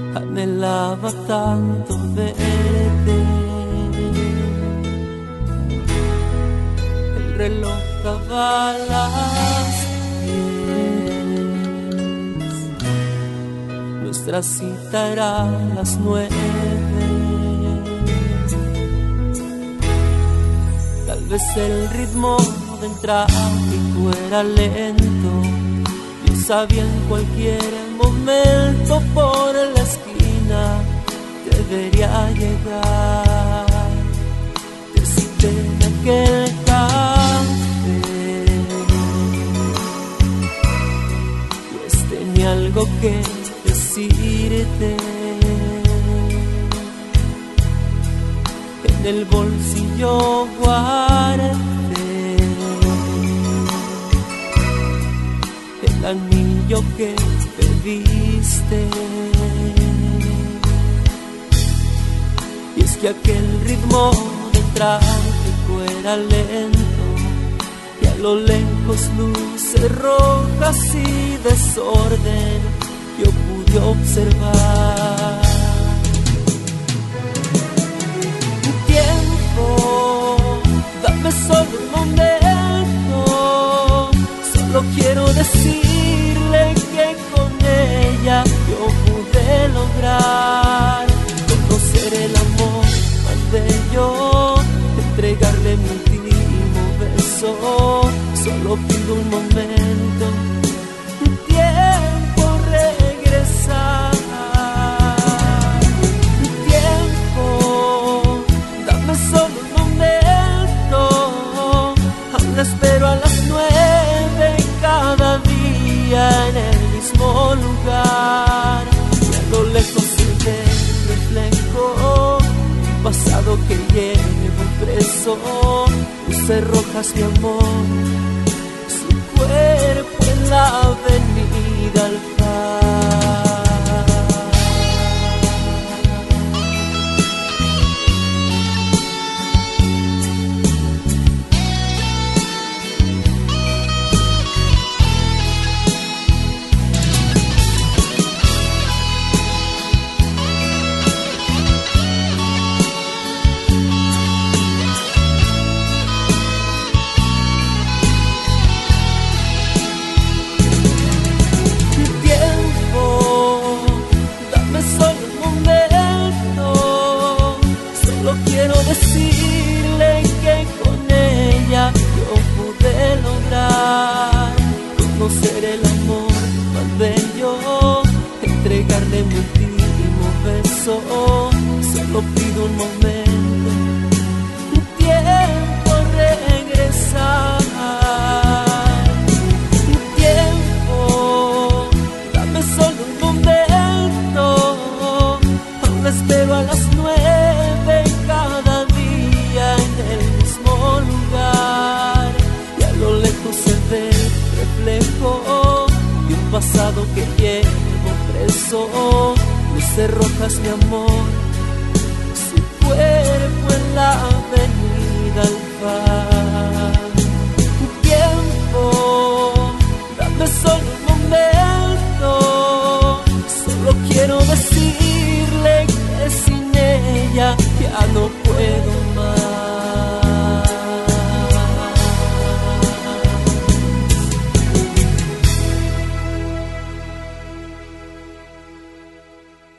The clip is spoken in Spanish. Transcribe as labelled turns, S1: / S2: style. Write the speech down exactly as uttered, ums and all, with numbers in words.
S1: anhelaba tanto verte. El reloj daba las diez, nuestra cita era a las nueve. Tal vez el ritmo del tráfico era lento, yo sabía en cualquier momento por la esquina debería llegar. Te cité en aquel café, pues tenía algo que decirte. En el bolsillo guardé el anillo que pediste. Y es que aquel ritmo de tráfico era lento, y a lo lejos luces rojas y desorden yo pude observar. Tiempo, dame solo un momento, solo quiero decirle que con ella yo pude lograr conocer el amor más bello, entregarle mi último beso. Solo pido un momento, un tiempo regresar. Tiempo, dame solo un momento, aún espero a las nueve cada día en el mismo lugar. Y a lo lejos se ve el reflejo de un pasado que llevo preso. Luces rojas, mi amor, su cuerpo en la avenida Alfar. Decirle que con ella yo pude lograr conocer el amor más bello, entregarle mi último beso. Solo pido un momento, un tiempo regresar. Un tiempo, dame solo un momento, aún espero a las nueve cada día en el mismo lugar. Y a lo lejos se ve el reflejo de un pasado que llevo preso. Luces rojas, mi amor, su cuerpo en la avenida Alfar. Tiempo, dame solo un momento, solo quiero decirle que sin ella ya no puedo